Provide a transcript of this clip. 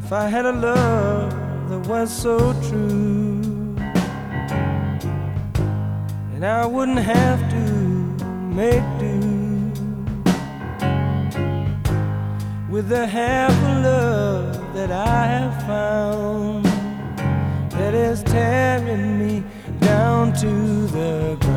If I had a love that was so true, and I wouldn't have to make do with the half of love that I have found, that is tearing me down to the ground.